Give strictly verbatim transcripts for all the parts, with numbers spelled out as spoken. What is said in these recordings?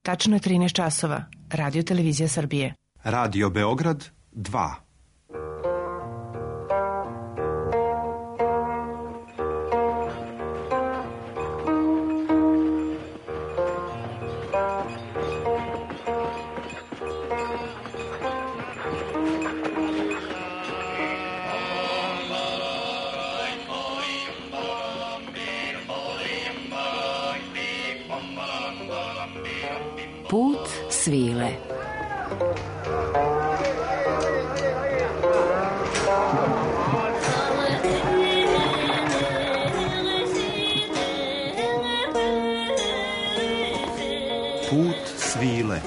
Tačno je trinaest časova. Radio Televizija Srbije. Radio Beograd dva. Put svile. Put svile.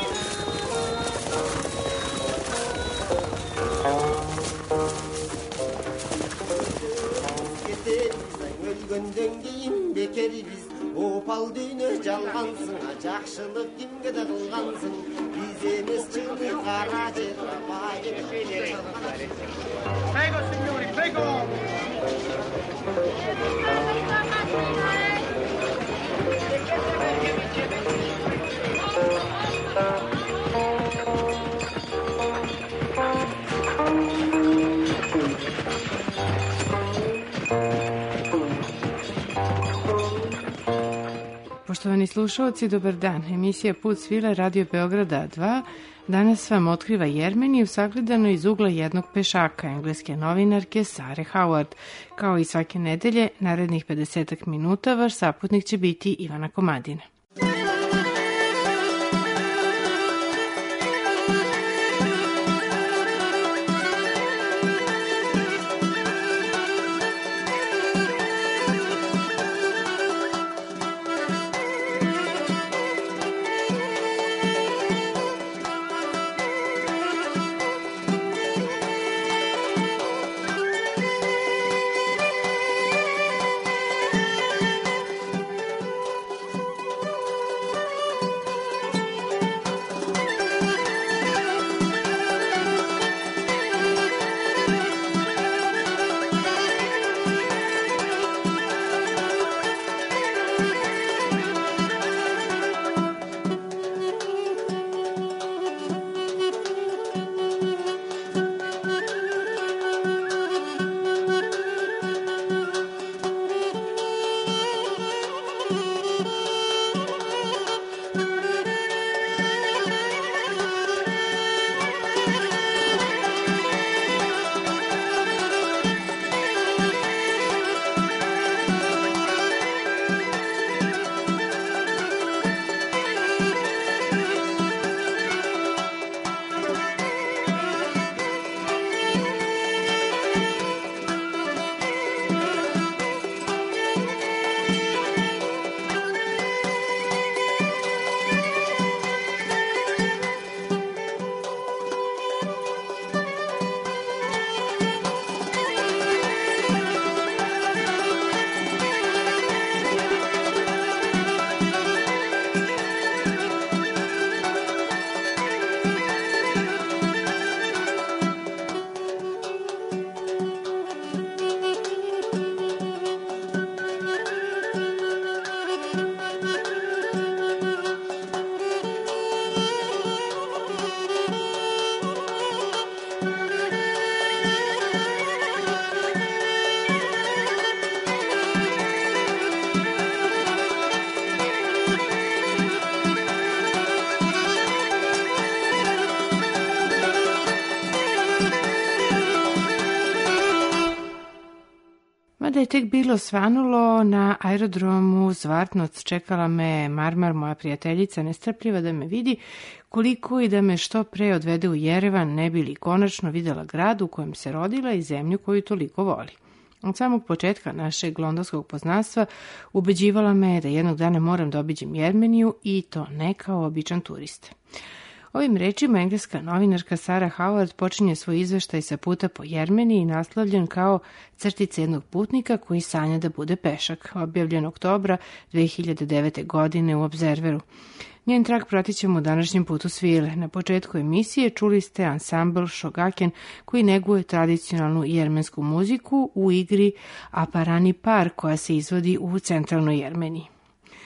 Opal düğünü жалғансың, жақшылық кімге де қылғансың, біз емес жылы қара жер Prego, signori, prego! Poštovani slušalci, dobar dan. Emisija Put svile Radio Beograda dva danas vam otkriva Jermeniju sagledano iz ugla jednog pešaka, engleske novinarke Sare Howard. Kao i svake nedelje, narednih pedesetak minuta vaš saputnik će biti Ivana Komadina. Mada je tek bilo svanulo, na aerodromu Zvartnoc čekala me Marmar, moja prijateljica, nestrpljiva da me vidi koliko i da me što pre odvede u Jerevan, ne bi li konačno videla grad u kojem se rodila i zemlju koju toliko voli. Od samog početka našeg londonskog poznanstva ubeđivala me da jednog dana moram da obiđem Jermeniju i to ne kao običan turista. Ovim rečima engleska novinarka Sara Howard počinje svoj izveštaj sa puta po Jermeniji naslovljen kao crtice jednog putnika koji sanja da bude pešak, objavljen oktobra dve hiljade devete. godine u Observeru. Njen trag pratit ćemo u današnjem putu svile. Na početku emisije čuli ste ansambl Shogaken koji neguje tradicionalnu jermensku muziku u igri Aparani Par koja se izvodi u centralnoj Jermeniji.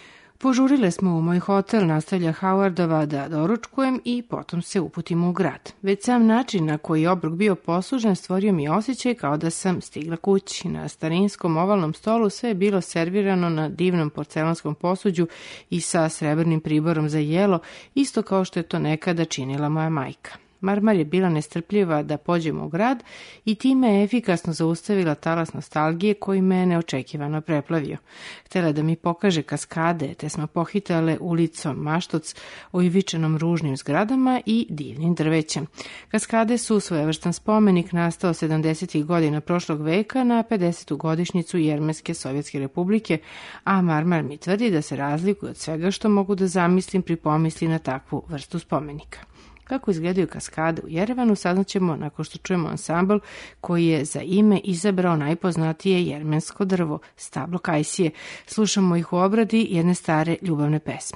Požurile smo u moj hotel, nastavlja Howardova, da doručkujem i potom se uputimo u grad. Već sam način na koji je obrok bio poslužen stvorio mi osjećaj kao da sam stigla kući. Na starinskom ovalnom stolu sve je bilo servirano na divnom porcelanskom posuđu i sa srebrnim priborom za jelo, isto kao što je to nekada činila moja majka. Marmar je bila nestrpljiva da pođemo u grad i time je efikasno zaustavila talas nostalgije koji me neočekivano preplavio. Htjela da mi pokaže kaskade, te smo pohitale ulicom Maštoc, oivičenom ružnim zgradama i divnim drvećem. Kaskade su svojevrstan spomenik nastao sedamdesetih godina prošlog veka na pedesetu godišnjicu Jermenske Sovjetske republike, a Marmar mi tvrdi da se razlikuje od svega što mogu da zamislim pri pomisli na takvu vrstu spomenika. Kako izgledaju kaskade u Jerevanu saznaćemo nakon što čujemo ansambl koji je za ime izabrao najpoznatije jermensko drvo, stablo kajsije. Slušamo ih u obradi jedne stare ljubavne pesme.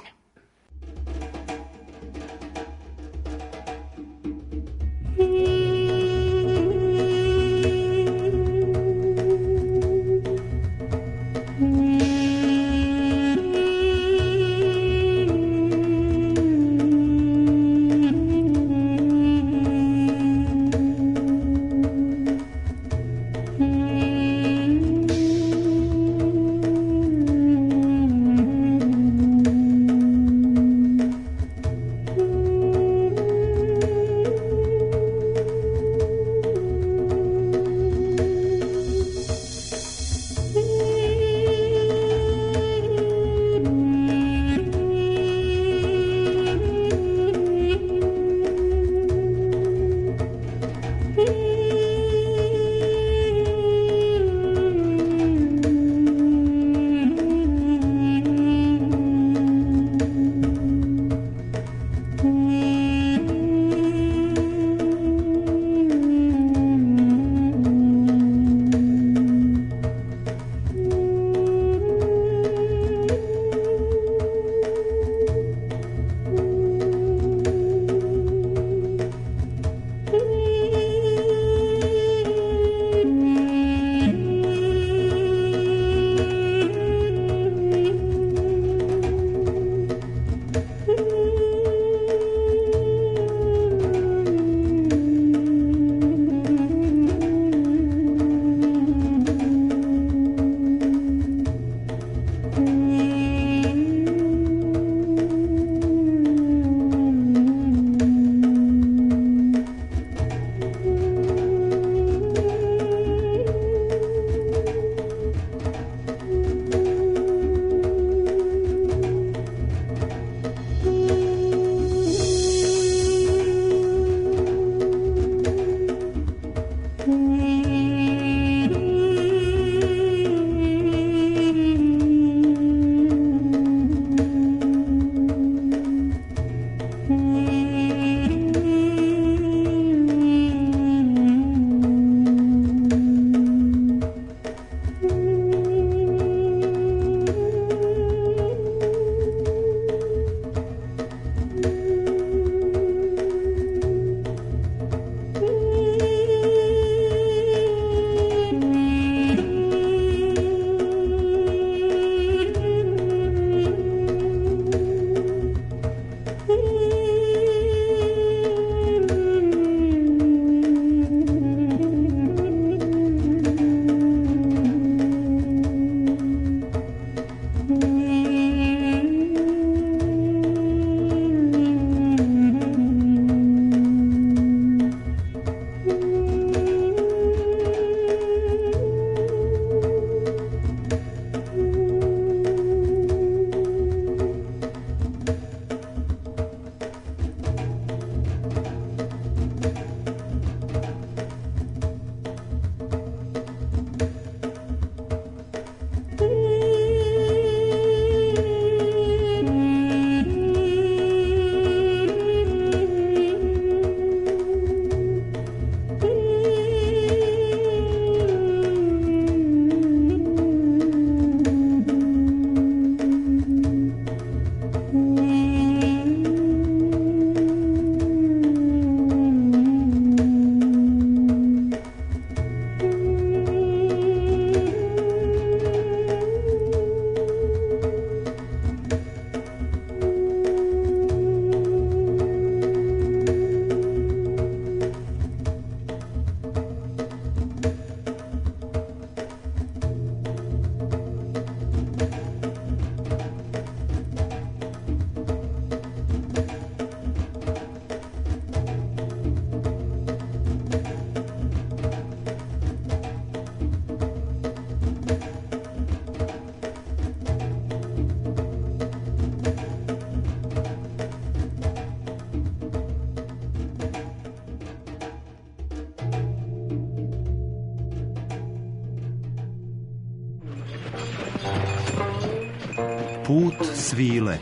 Put svile.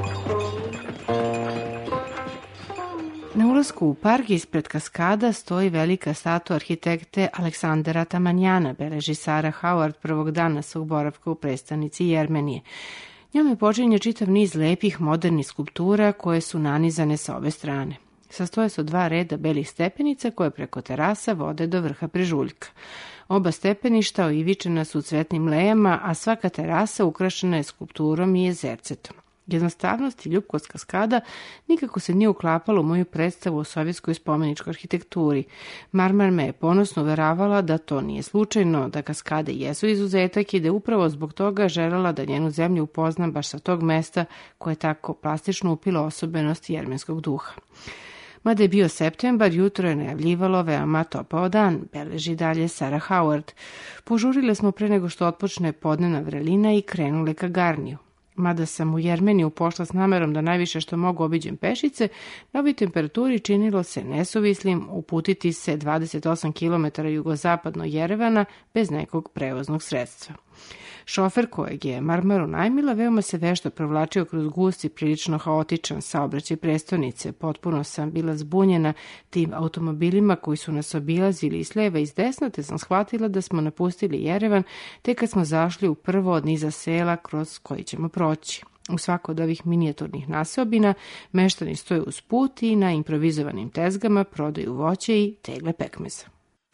Na ulasku u park ispred kaskada stoji velika statua arhitekte Aleksandra Tamanjana, beleži Sarah Howard prvog dana svog boravka u prestonici Jermenije. Njome počinje čitav niz lepih modernih skulptura koje su nanizane sa obe strane. Sastoje se od dva reda belih stepenica koje preko terasa vode do vrha Brežuljka. Oba stepeništa oivičena su cvetnim lejama, a svaka terasa ukrašena je skulpturom i jezercetom. Jednostavnost i ljubkost kaskada nikako se nije uklapala u moju predstavu o sovjetskoj spomeničkoj arhitekturi. Marmar me je ponosno uveravala da to nije slučajno, da kaskade jesu izuzetak i da upravo zbog toga želela da njenu zemlju upoznam baš sa tog mesta koje je tako plastično upilo osobenost jermenskog duha. Mada je bio septembar, jutro je najavljivalo veoma topao dan, beleži dalje Sarah Howard. Požurile smo pre nego što otpočne podnevna vrelina i krenule ka Garniju. Mada sam u Jermeniju pošla s namerom da najviše što mogu obiđem pešice, na ovoj temperaturi činilo se nesuvislim uputiti se dvadeset osam kilometara jugozapadno Jerevana bez nekog prevoznog sredstva. Šofer kojeg je Marmaru najmila veoma se vešto provlačio kroz gust i prilično haotičan saobraćaj prestonice. Potpuno sam bila zbunjena tim automobilima koji su nas obilazili i s lijeva i s desna, te sam shvatila da smo napustili Jerevan te kad smo zašli u prvo od niza sela kroz koji ćemo proći. U svako od ovih minijaturnih naseobina meštani stoje uz put i na improvizovanim tezgama prodaju voće i tegle pekmeza.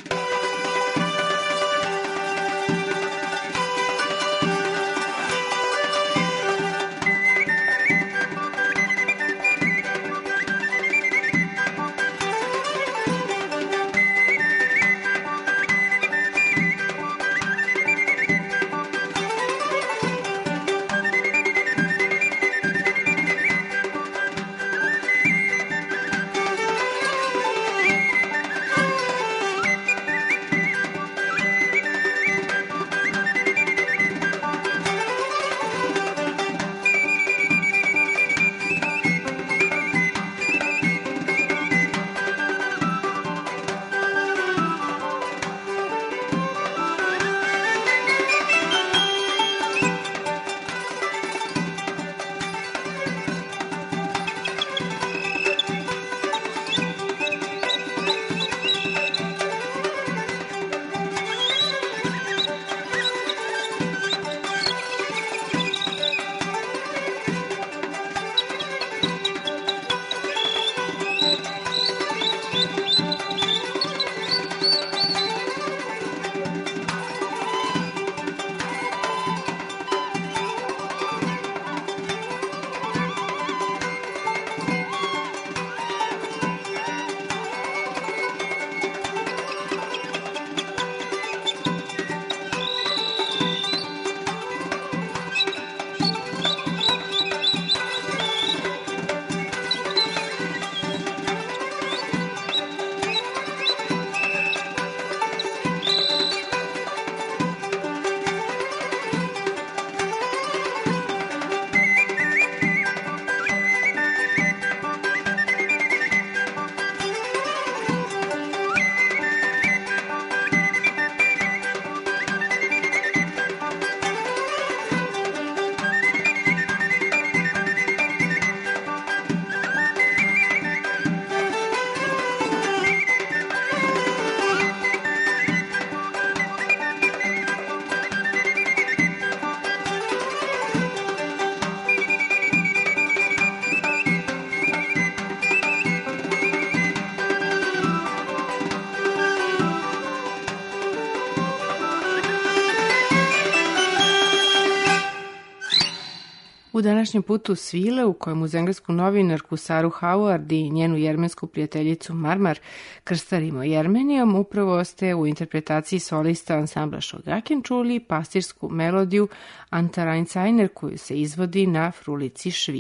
U današnjem putu svile, u kojem uz englesku novinarku Saru Howard i njenu jermensku prijateljicu Marmar krstarimo Jermenijom, upravo ste u interpretaciji solista ansambla Šogaken čuli pastirsku melodiju Antarajncajner koju se izvodi na frulici švi.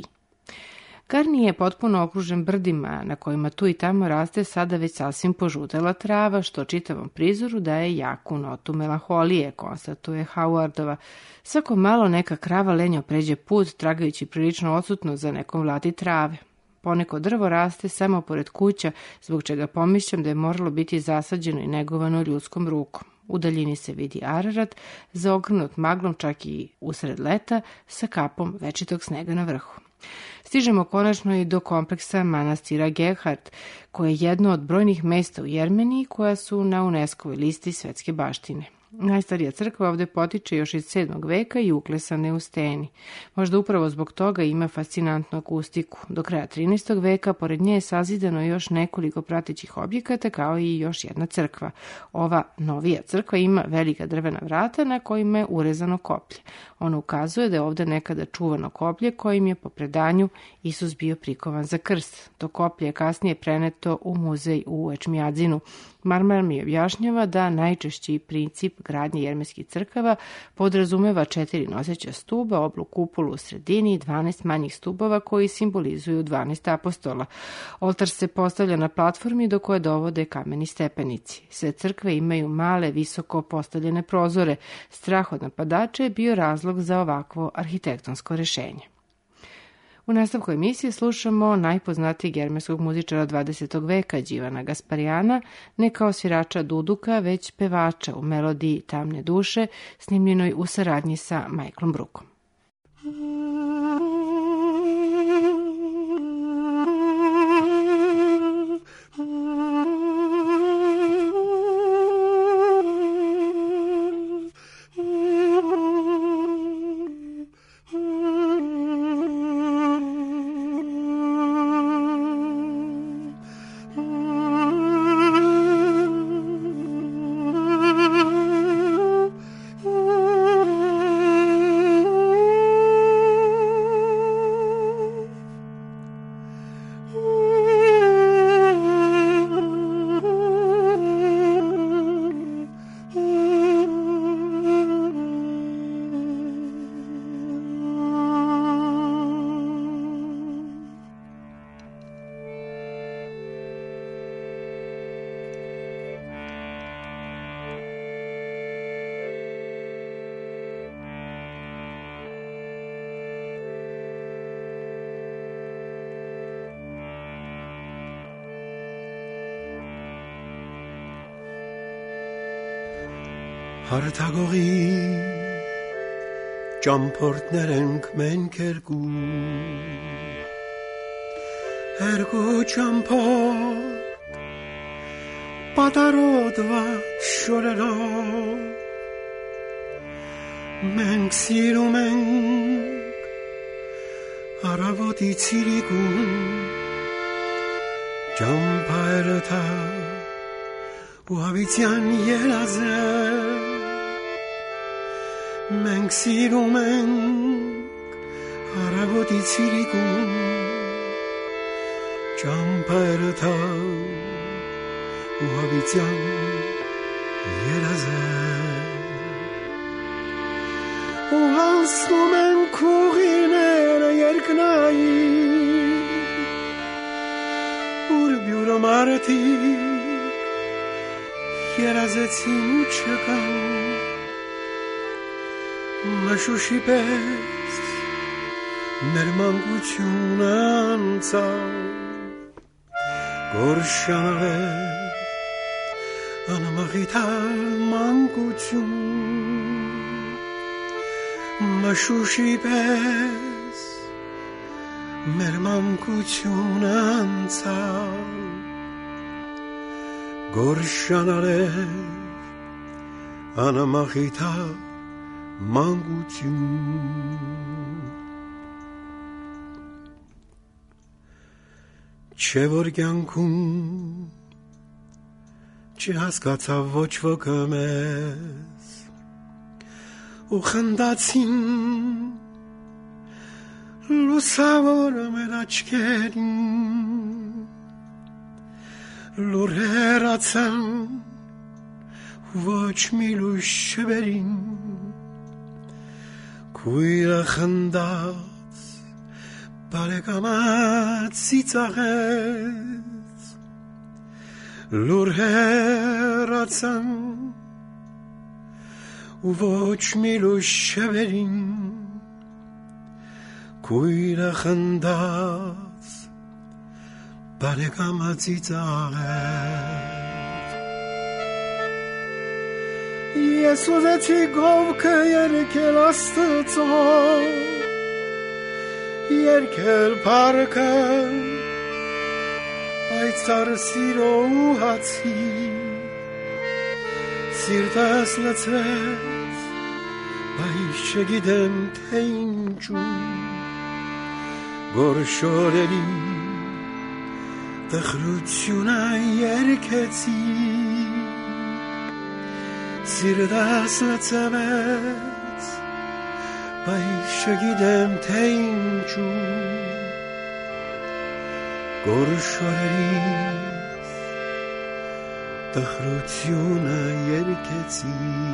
Garni je potpuno okružen brdima na kojima tu i tamo raste sada već sasvim požutela trava, što čitavom prizoru daje jaku notu melanholije, konstatuje Howardova. Svako malo neka krava lenjo pređe put, tragajući prilično odsutno za nekom vlati trave. Poneko drvo raste samo pored kuća, zbog čega pomišljam da je moralo biti zasađeno i negovano ljudskom rukom. U daljini se vidi Ararat, zaogrnut maglom čak i usred leta, sa kapom večitog snega na vrhu. Stižemo konačno i do kompleksa manastira Gerhard, koje je jedno od brojnih mesta u Jermeniji koja su na UNESCO-voj listi svetske baštine. Najstarija crkva ovde potiče još iz sedmog veka i uklesana je u steni. Možda upravo zbog toga ima fascinantnu akustiku. Do kraja trinaestog veka pored nje je sazidano još nekoliko pratećih objekata kao i još jedna crkva. Ova novija crkva ima velika drvena vrata na kojima je urezano koplje. Ono ukazuje da je ovde nekada čuvano koplje kojim je po predanju Isus bio prikovan za krst. To koplje je kasnije preneto u muzej u Ečmijadzinu. Marmar mi objašnjava da najčešći princip gradnje jermenskih crkava podrazumeva četiri noseća stuba, oblu kupolu u sredini i dvanaest manjih stubova koji simbolizuju dvanaest apostola. Oltar se postavlja na platformi do koje dovode kameni stepenici. Sve crkve imaju male, visoko postavljene prozore. Strah od napadača je bio razlog za ovakvo arhitektonsko rešenje. U nastavku emisije slušamo najpoznatijeg jermenskog muzičara dvadesetog veka, Đivana Gasparijana, ne kao svirača duduka, već pevača u melodiji Tamne duše, snimljenoj u saradnji sa Michaelom Brookom. Har tagori Camportneren kmenkergu Ergo camport Patarodva shorera Menk siru menk Aravoti tsirigun Campaerta Uhavitian yelazer Menk siru menk Aravoti tsirigun Campaerta Uhavitian yelazer Uhanslumen kurinere yerknai Urbiura marti Yerazetsin uçakan Maşuşi pes Mermanguçunanca Gorşanave Anamagital manguçun Maşuşi pes Mermanguçunanca Gorşanale Anamahita Manguçun Çevorgyankun Çehaskata voçvokames Uxandatsin Lusavor meraçkerin Lureracan Voç miluş şeberin Kuira xandat Paregamat zitzahez Lureracan Voç miluş şeberin Kuira xandat Paregamat zitzahez Iesuzeti govke jerkel astıco Jerkel parka Pajcar siro uhaci Sirtas lecet Bajsze gidem teńczu Gorszoreli Dachruciuna jerkeci Sirtas lecet Bajsze gidem teńczu Gorszoreli Dachruciuna jerkeci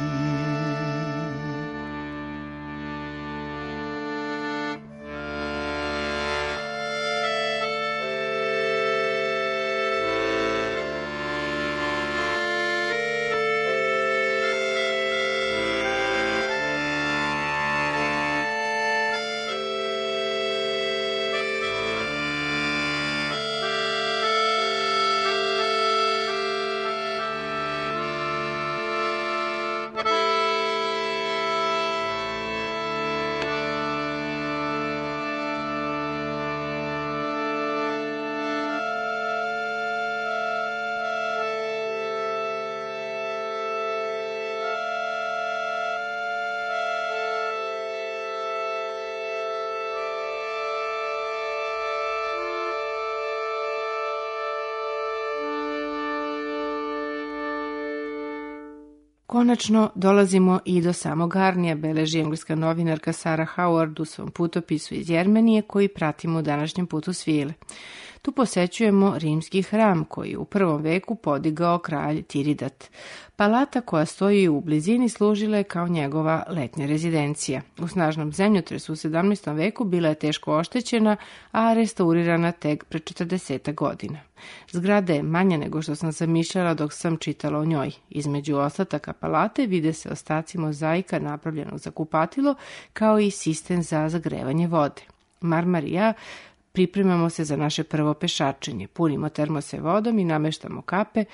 Konačno dolazimo i do samog Arnija, beleži engleska novinarka Sarah Howard u svom putopisu iz Jermenije koji pratimo u današnjem putu svile. Tu posećujemo rimski hram koji je u prvom veku podigao kralj Tiridat. Palata koja stoji u blizini služila je kao njegova letnja rezidencija. U snažnom zemljotresu u sedamnaestom veku bila je teško oštećena, a restaurirana tek pre četrdeset godina. Zgrada je manja nego što sam zamišljala dok sam čitala o njoj. Između ostataka palate vide se ostaci mozaika napravljenog za kupatilo, kao i sistem za zagrevanje vode. Marmar i ja pripremamo se za naše prvo pešačenje. Punimo termose vodom i nameštamo kape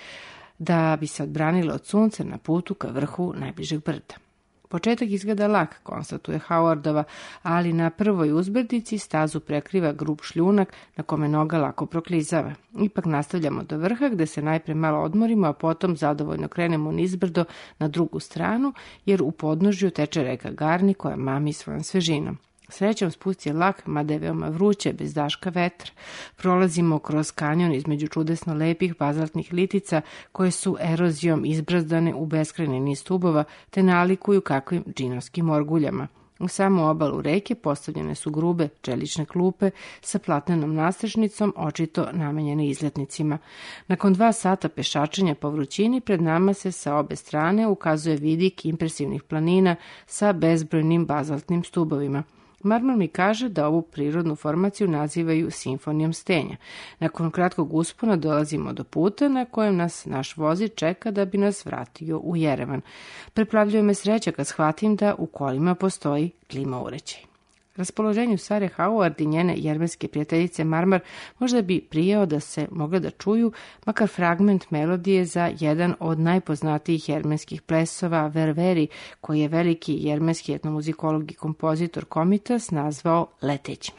da bi se odbranilo od sunca na putu ka vrhu najbližeg brda. Početak izgleda lak, konstatuje Howardova, ali na prvoj uzbrdici stazu prekriva grub šljunak na kome noga lako proklizava. Ipak nastavljamo do vrha gde se najpre malo odmorimo, a potom zadovoljno krenemo nizbrdo na drugu stranu, jer u podnožju teče reka Garni koja mami svojom svežinom. Srećom spust je lak, mada je veoma vruće, bez daška vetra. Prolazimo kroz kanjon između čudesno lepih bazaltnih litica koje su erozijom izbrazdane u beskrajni niz stubova te nalikuju kakvim džinovskim orguljama. U samu obalu reke postavljene su grube čelične klupe sa platnenom nastrešnicom, očito namenjene izletnicima. Nakon dva sata pešačenja po vrućini, pred nama se sa obe strane ukazuje vidik impresivnih planina sa bezbrojnim bazaltnim stubovima. Marmar mi kaže da ovu prirodnu formaciju nazivaju simfonijom stenja. Nakon kratkog uspona dolazimo do puta na kojem nas naš vozi čeka da bi nas vratio u Jerevan. Preplavljuje me sreća kad shvatim da u kolima postoji klima uređaj. Raspoloženju Sare Howard i njene jermenske prijateljice Marmar možda bi prijao da se mogle da čuju makar fragment melodije za jedan od najpoznatijih jermenskih plesova Ververi, koji je veliki jermenski etnomuzikolog i kompozitor Komitas nazvao Letećim.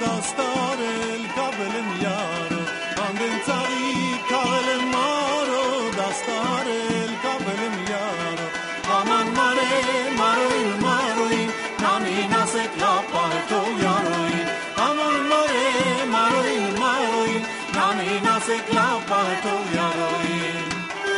Aman mare nasek lapa to jaroin.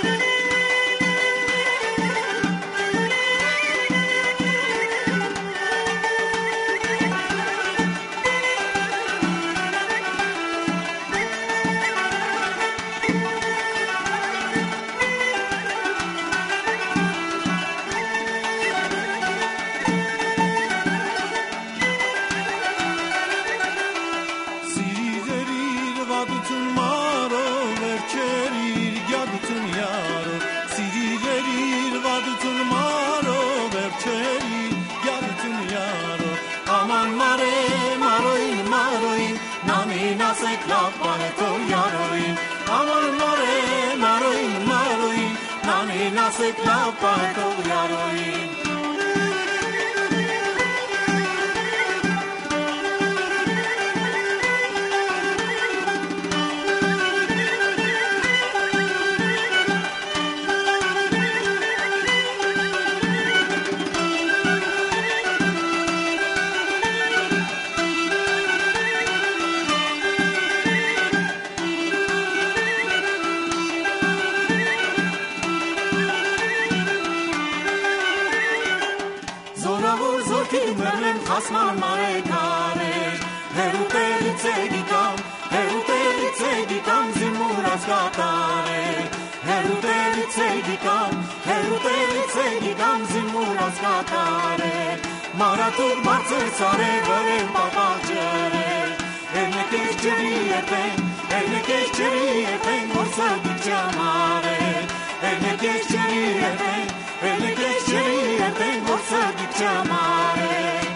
Nasek lapa to jaroin, aman mare maroin maroin, nani nasek lapa to jaroin. Asman mare kare, heruteli cegikam, heruteli cegikam zimuras katare, heruteli cegikam, heruteli cegikam zimuras katare, maratur barcer sare vărem papacere, ene keșceri epen, ene keșceri epen, orsa dicea mare, ene keșceri epen, ene keșceri epen, orsa dicea mare.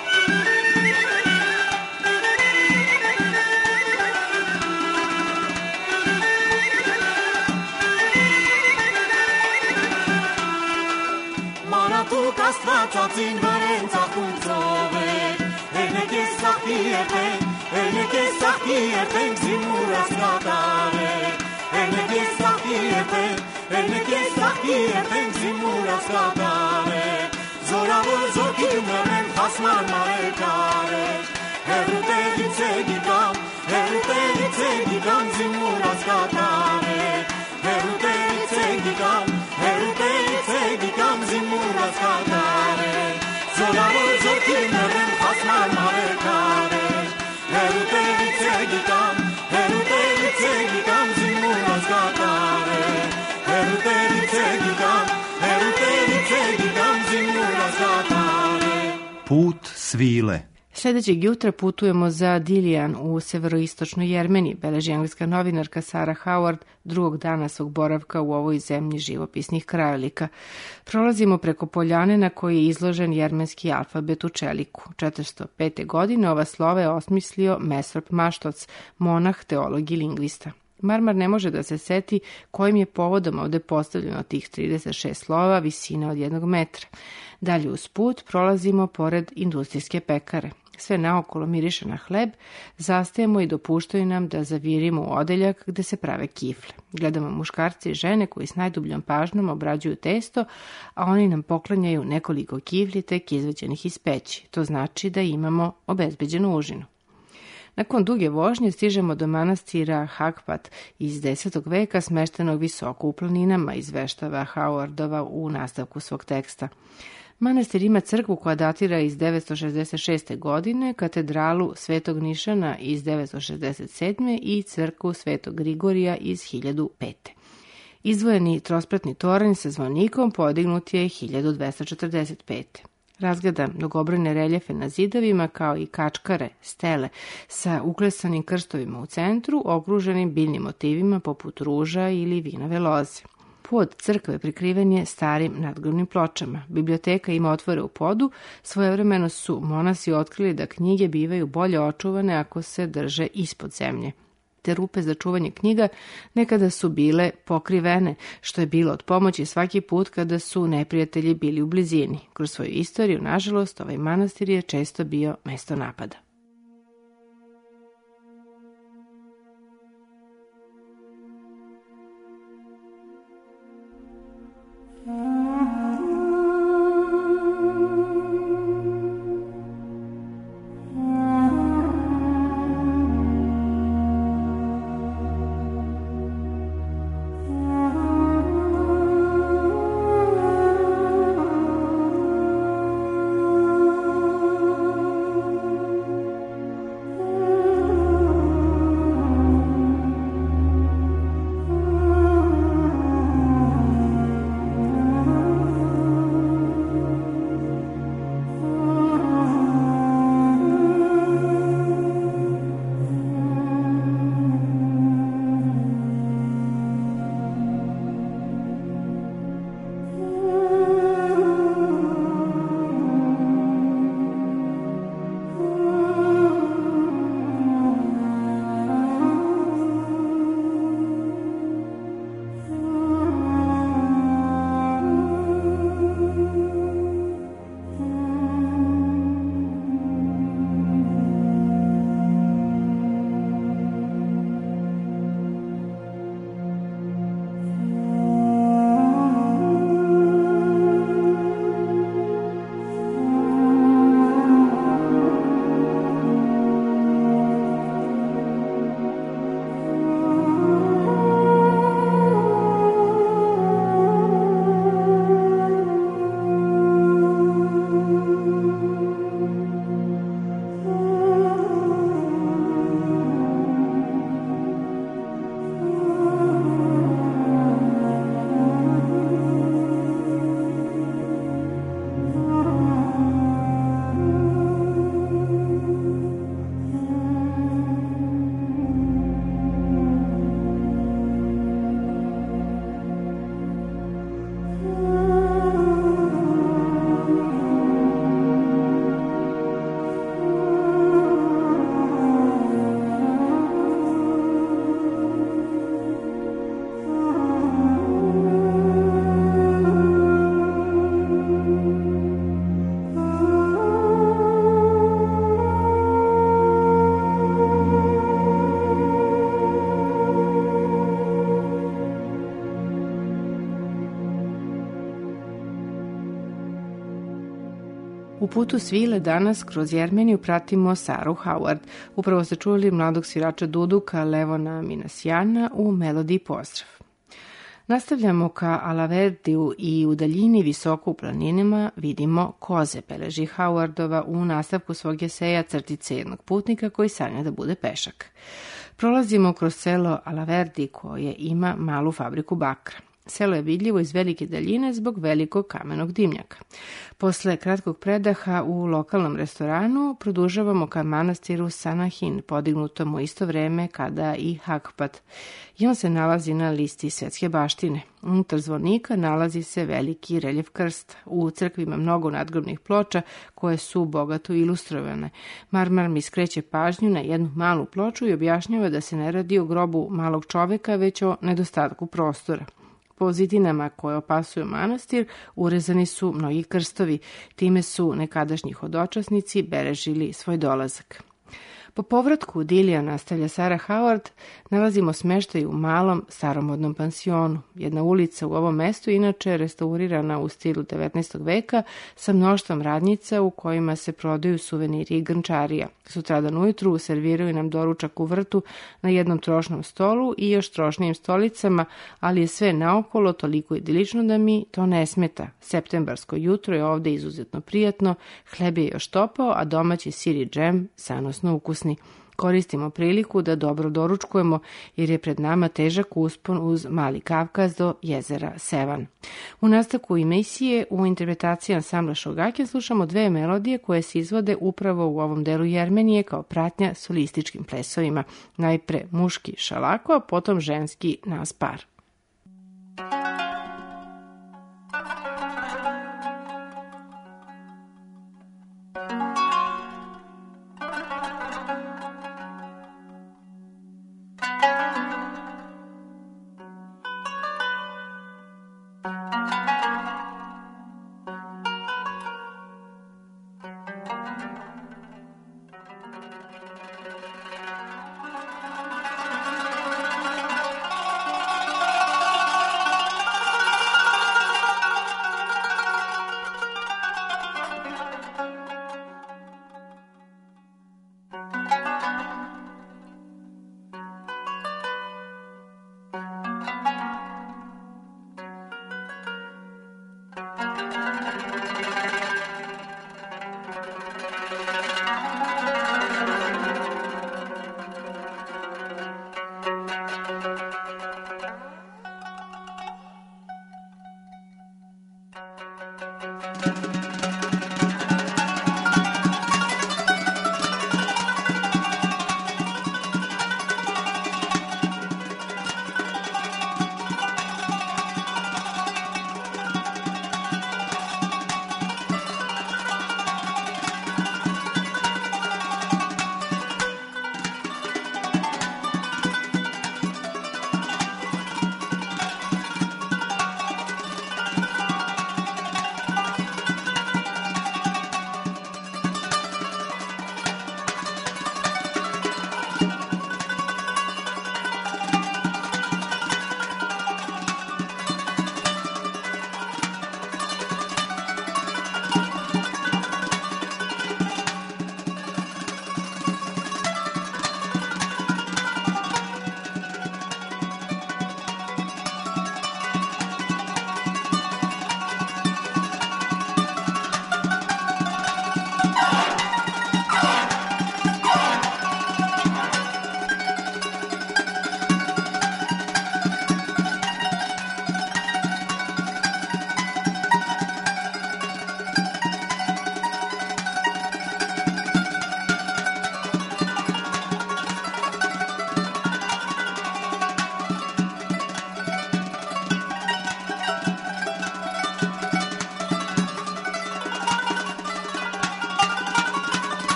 Kastvacațin vărența kunțove, ene kesahierten, ene kesahierten zimuras katare, ene kesahierten, ene kesahierten zimuras katare, zoravor zorkinumen hasmar mare kare, heruteli cegikam, heruteli cegikam zimuras katare, heruteli cegikam, heruteli cegikam zimuras katare, zoravor zorkinumen hasmar mare kare, heruteli cegikam, heruteli cegikam zimuras katare, heruteli cegikam, heruteli cegikam zimuras katare. Put svile. Sljedećeg jutra putujemo za Dilian u severoistočnoj Jermeniji, beleži engleska novinarka Sarah Howard drugog dana svog boravka u ovoj zemlji živopisnih krajolika. Prolazimo preko poljane na kojoj je izložen jermenski alfabet u čeliku. četiristo pete. godine ova slova je osmislio Mesrop Maštoc, monah, teolog i lingvista. Marmar ne može da se seti kojim je povodom ovde postavljeno tih trideset šest slova visine od jednog metra. Dalje uz put prolazimo pored industrijske pekare. Sve naokolo miriše na hleb, zastajemo i dopuštaju nam da zavirimo u odeljak gde se prave kifle. Gledamo muškarci i žene koji s najdubljom pažnjom obrađuju testo, a oni nam poklanjaju nekoliko kifli tek izveđenih iz peći. To znači da imamo obezbeđenu užinu. Nakon duge vožnje stižemo do manastira Hakpat iz desetog veka smeštenog visoko u planinama, izveštava Howardova u nastavku svog teksta. Manastir ima crkvu koja datira iz devetsto šezdeset šeste. godine, katedralu Svetog Nišana iz devetsto šezdeset sedme. i crkvu Svetog Grigorija iz hiljadu pete. Izdvojeni trospratni toranj sa zvonikom podignut je hiljadu dvesta četrdeset pete. Razgleda mnogobrojne reljefe na zidovima kao i kačkare, stele sa uklesanim krstovima u centru, okruženim biljnim motivima poput ruža ili vinove loze. Pod crkve prikriven je starim nadgrobnim pločama. Biblioteka ima otvore u podu, svojevremeno su monasi otkrili da knjige bivaju bolje očuvane ako se drže ispod zemlje. Te rupe za čuvanje knjiga nekada su bile pokrivene, što je bilo od pomoći svaki put kada su neprijatelji bili u blizini. Kroz svoju istoriju, nažalost, ovaj manastir je često bio mesto napada. putu svile danas kroz Jermeniju pratimo Saru Howard. Upravo ste čuli mladog svirača duduka Levona Minasjana u melodiji Pozdrav. Nastavljamo ka Alaverdiju i u daljini visoko u planinama vidimo koze, beleži Howardova u nastavku svog eseja Crtice jednog putnika koji sanja da bude pešak. Prolazimo kroz selo Alaverdi koje ima malu fabriku bakra. Selo je vidljivo iz velike daljine zbog velikog kamenog dimnjaka. Posle kratkog predaha u lokalnom restoranu produžavamo ka manastiru Sanahin, podignutom u isto vreme kada i Hakpat. I on se nalazi na listi svetske baštine. Unutar zvonika nalazi se veliki reljef krsta. U crkvi ima mnogo nadgrobnih ploča koje su bogato ilustrovane. Marmar mi skreće pažnju na jednu malu ploču i objašnjava da se ne radi o grobu malog čoveka, već o nedostatku prostora. Po zidinama koje opasuju manastir urezani su mnogi krstovi, time su nekadašnji hodočasnici beležili svoj dolazak. Po povratku u Dilija, nastavlja Sara Howard, nalazimo smeštaj u malom staromodnom pansionu. Jedna ulica u ovom mestu inače je restaurirana u stilu devetnaestog veka sa mnoštvom radnjica u kojima se prodaju suveniri i grnčarija. Sutradan ujutru serviraju nam doručak u vrtu na jednom trošnom stolu i još trošnijim stolicama, ali je sve naokolo toliko idilično da mi to ne smeta. Septembarsko jutro je ovde izuzetno prijatno, hleb je još topao, a domaći sir i džem sanosno ukusni. Koristimo priliku da dobro doručkujemo jer je pred nama težak uspon uz Mali Kavkaz do jezera Sevan. U nastavku emisije u interpretaciji ansambla Šogaken slušamo dve melodije koje se izvode upravo u ovom delu Jermenije kao pratnja solističkim plesovima. Najpre muški šalako, a potom ženski naspar. Thank you.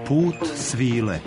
Put svile.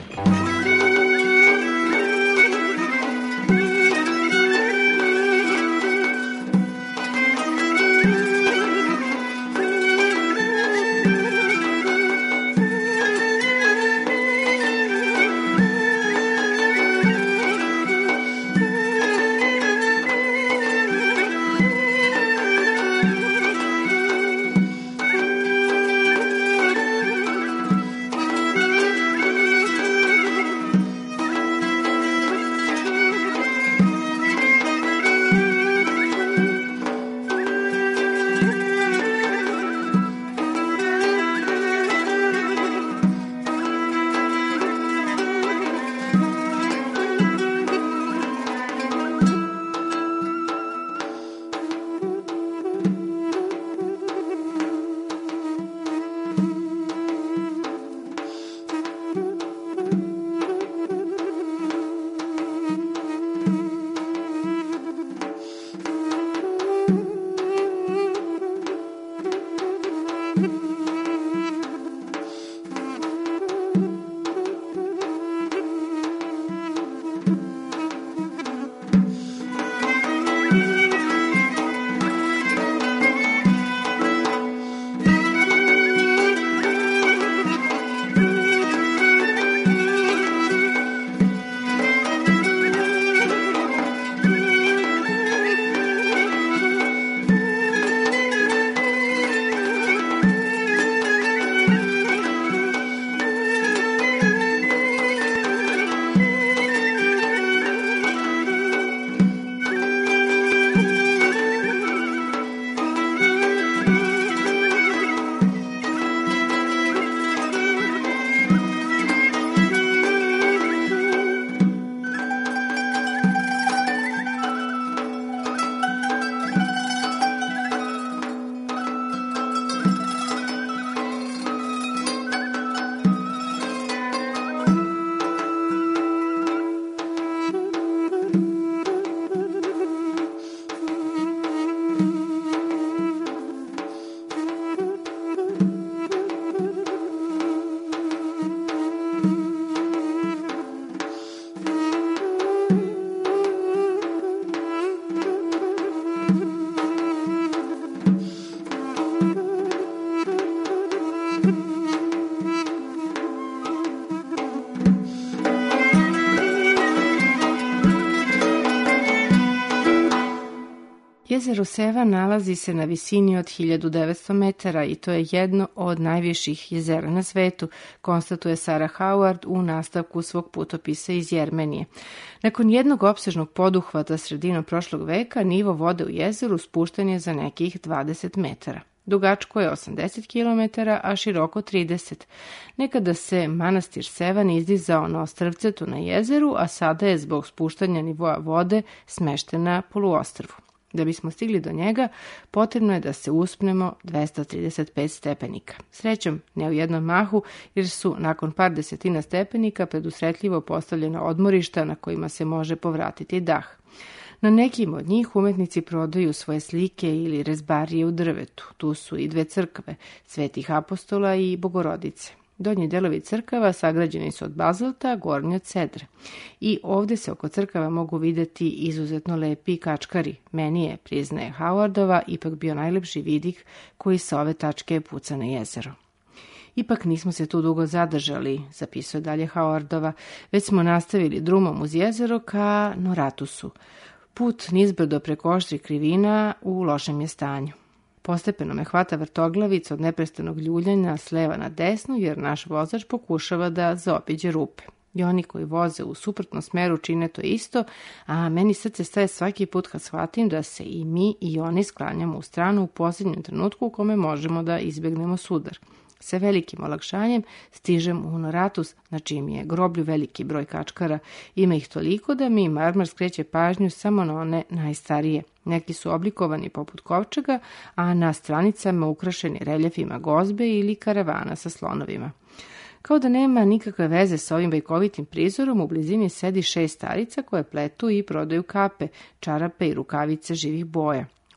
Jezero Seva nalazi se na visini od hiljadu devetsto metara i to je jedno od najviših jezera na svetu, konstatuje Sarah Howard u nastavku svog putopisa iz Jermenije. Nakon jednog opsežnog poduhvata sredinom prošlog veka, nivo vode u jezeru spušten je za nekih dvadeset metara. Dugačko je osamdeset kilometara, a široko trideset. Nekada se manastir Sevan izdizao na ostrvcetu na jezeru, a sada je zbog spuštanja nivoa vode smešten na poluostrvu. Da bismo stigli do njega, potrebno je da se uspnemo dvesta trideset pet stepenika. Srećom, ne u jednom mahu, jer su nakon par desetina stepenika predusretljivo postavljena odmorišta na kojima se može povratiti dah. Na nekim od njih umetnici prodaju svoje slike ili rezbarije u drvetu. Tu su i dve crkve, Svetih apostola i Bogorodice. Donji delovi crkava sagrađeni su od bazalta, gornji od cedre. I ovdje se oko crkava mogu vidjeti izuzetno lepi kačkari. Meni je, priznaje Howardova, ipak bio najlepši vidik koji sa ove tačke puca na jezero. Ipak nismo se tu dugo zadržali, zapisuje dalje Howardova, već smo nastavili drumom uz jezero ka Noratusu. Put nizbrdo preko oštrih krivina u lošem je stanju. Postepeno me hvata vrtoglavica od neprestanog ljuljanja s leva na desnu, jer naš vozač pokušava da zaobiđe rupe. I oni koji voze u suprotnom smeru čine to isto, a meni srce staje svaki put kad shvatim da se i mi i oni sklanjamo u stranu u posljednjem trenutku u kome možemo da izbjegnemo sudar. Sa velikim olakšanjem stižem u Noratus, na čijem je groblju veliki broj kačkara. Ima ih toliko da mi marmar skreće pažnju samo na one najstarije. Neki su oblikovani poput kovčega, a na stranicama ukrašeni reljefima gozbe ili karavana sa slonovima. Kao da nema nikakve veze sa ovim bajkovitim prizorom, u blizini sedi šest starica koje pletu i prodaju kape, čarape i rukavice živih boja.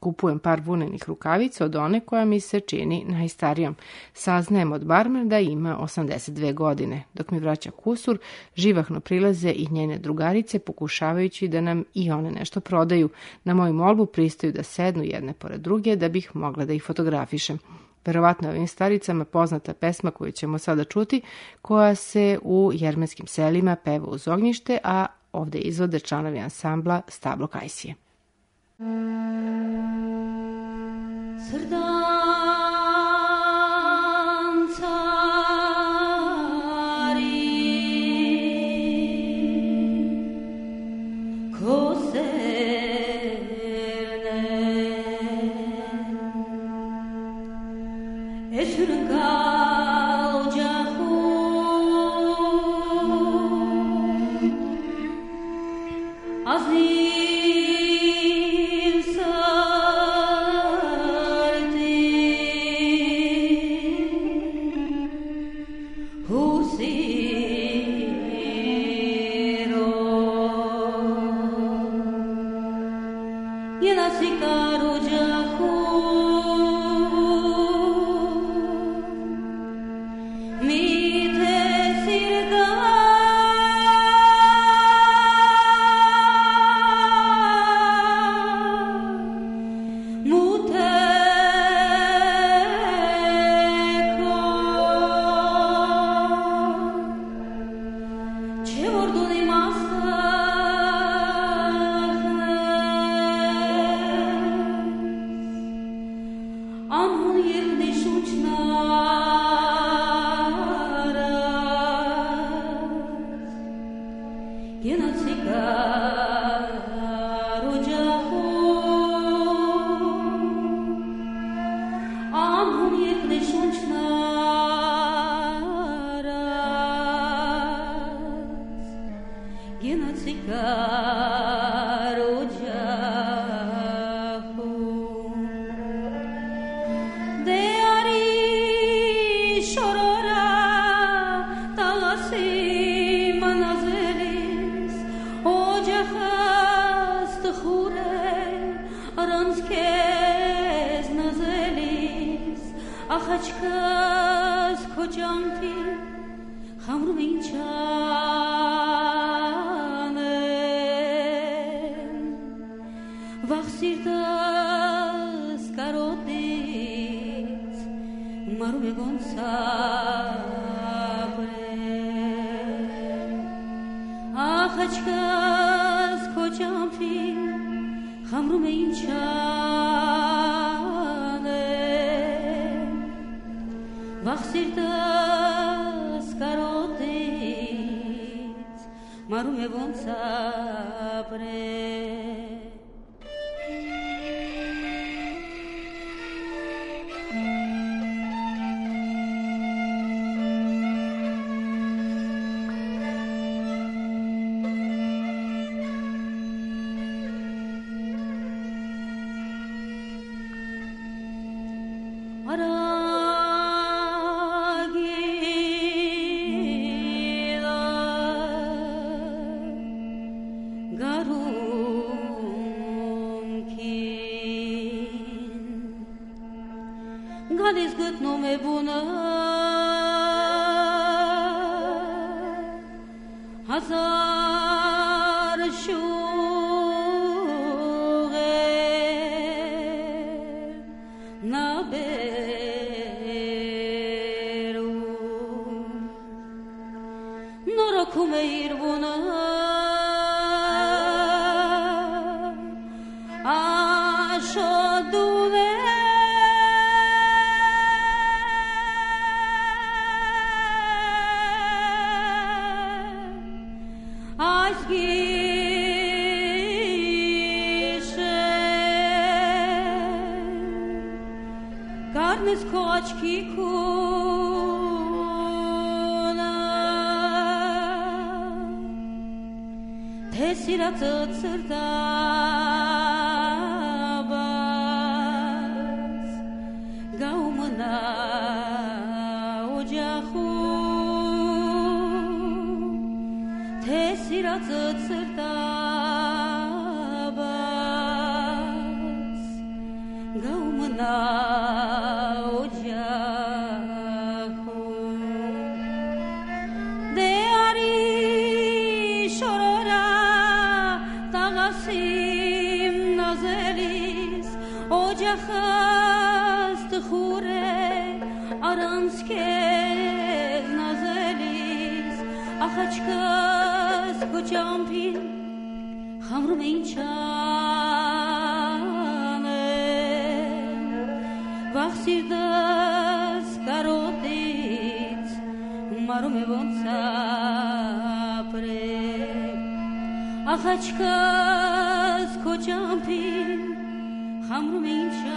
Kupujem par vunenih rukavica od one koja mi se čini najstarijom. Saznajem od barmena da ima osamdeset dve godine. Dok mi vraća kusur, živahno prilaze i njene drugarice pokušavajući da nam i one nešto prodaju. Na moju molbu pristaju da sednu jedne pored druge da bih mogla da ih fotografišem. Verovatno je ovim staricama poznata pesma koju ćemo sada čuti, koja se u jermenskim selima peva uz ognjište, a ovde izvode članovi ansambla Stablo Kajsije. gavmına ocahu Değeri şorora tağasim nazelis ocahas tıhure aranske nazelis ahaçkas koçampin hamrum inçane vaxirdas karodit marume bontsapre ahaçkas koçampin hamrum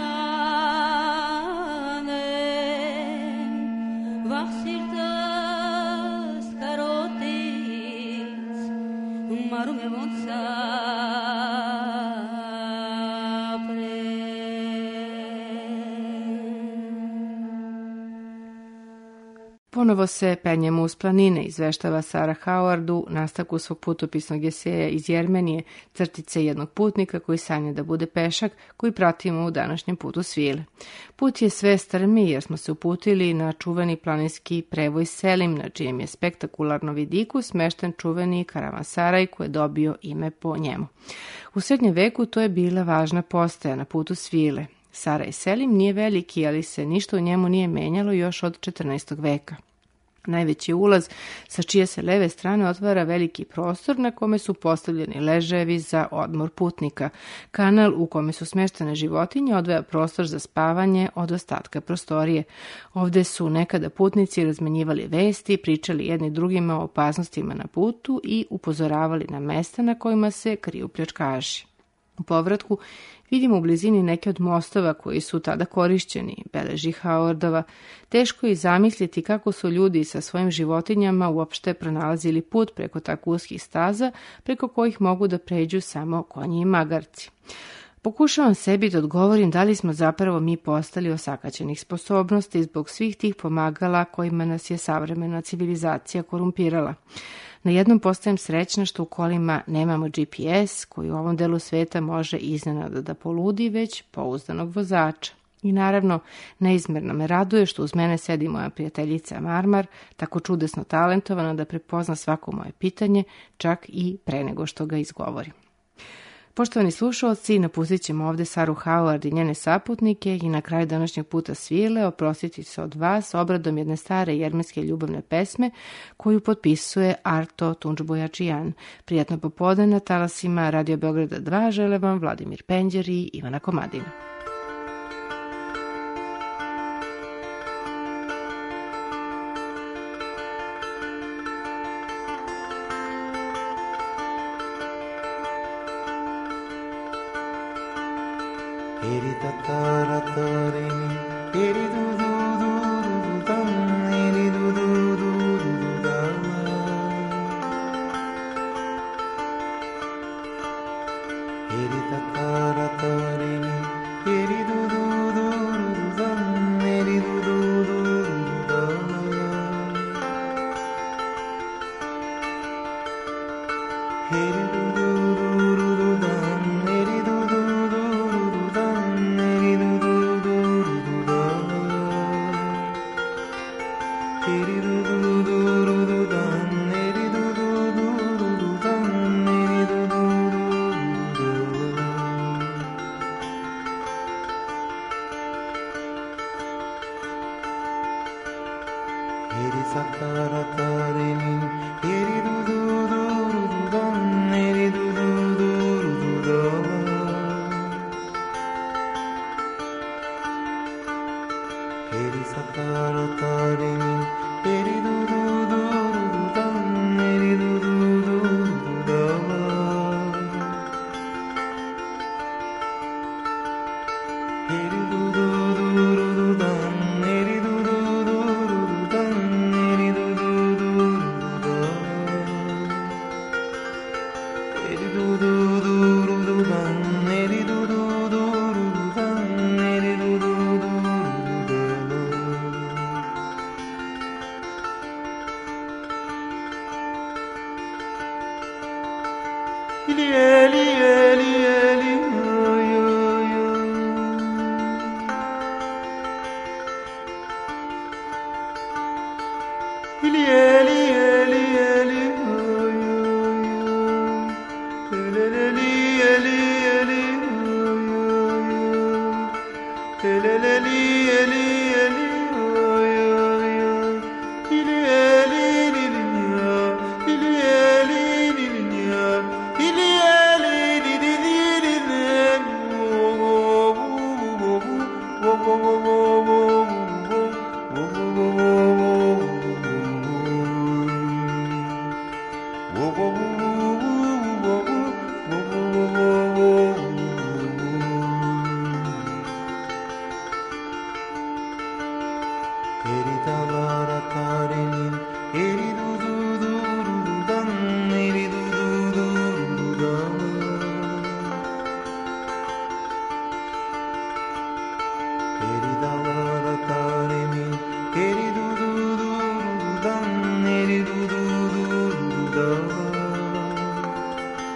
inçane vaxirdas karodit marume bontsapre Ponovo se penjemo uz planine, izveštava Sara Howard u nastavku svog putopisnog eseja iz Jermenije, crtice jednog putnika koji sanja da bude pešak, koji pratimo u današnjem putu svile. Put je sve strmiji jer smo se uputili na čuveni planinski prevoj Selim, na čijem je spektakularno vidiku smešten čuveni karavansaraj koji je dobio ime po njemu. U srednjem veku to je bila važna postaja na putu svile. Saraj Selim nije veliki, ali se ništa u njemu nije menjalo još od četrnaestog veka. Najveći ulaz sa čije se leve strane otvara veliki prostor na kome su postavljeni ležajevi za odmor putnika. Kanal u kome su smeštene životinje odvaja prostor za spavanje od ostatka prostorije. Ovde su nekada putnici razmenjivali vesti, pričali jedni drugima o opasnostima na putu i upozoravali na mesta na kojima se kriju pljačkaši. U povratku vidimo u blizini neke od mostova koji su tada korišćeni, beleži Howardova. Teško je zamisliti kako su ljudi sa svojim životinjama uopšte pronalazili put preko tako uskih staza, preko kojih mogu da pređu samo konji i magarci. Pokušavam sebi da odgovorim da li smo zapravo mi postali osakaćenih sposobnosti zbog svih tih pomagala kojima nas je savremena civilizacija korumpirala. Na jednom postajem srećna što u kolima nemamo G P S koji u ovom delu sveta može iznenada da poludi već pouzdanog vozača. I naravno, neizmerno me raduje što uz mene sedi moja prijateljica Marmar, tako čudesno talentovana da prepozna svako moje pitanje, čak i pre nego što ga izgovorim. Poštovani slušalci, napustit ćemo ovde Saru Howard i njene saputnike i na kraju današnjeg puta svile oprostiti se od vas obradom jedne stare jermenske ljubavne pesme koju potpisuje Arto Tunđbojačijan. Prijatno popodne na talasima Radio Beograda dva žele vam Vladimir Penđer i Ivana Komadina. Eri tatara tarini, eri du du du du dam, eri du du du du dam. Eri tatara tarini, eri du du du du dam, eri du du du dam. Eri du du du du dam, eri du du du Eli, eli, eli, eli, yo, yo, yo. eleleli eli eli oy oy oy ili eli ili ya ili eli ili ya ili eli ili ili wo wo wo wo wo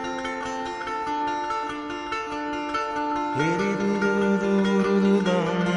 Eri du du du du du dum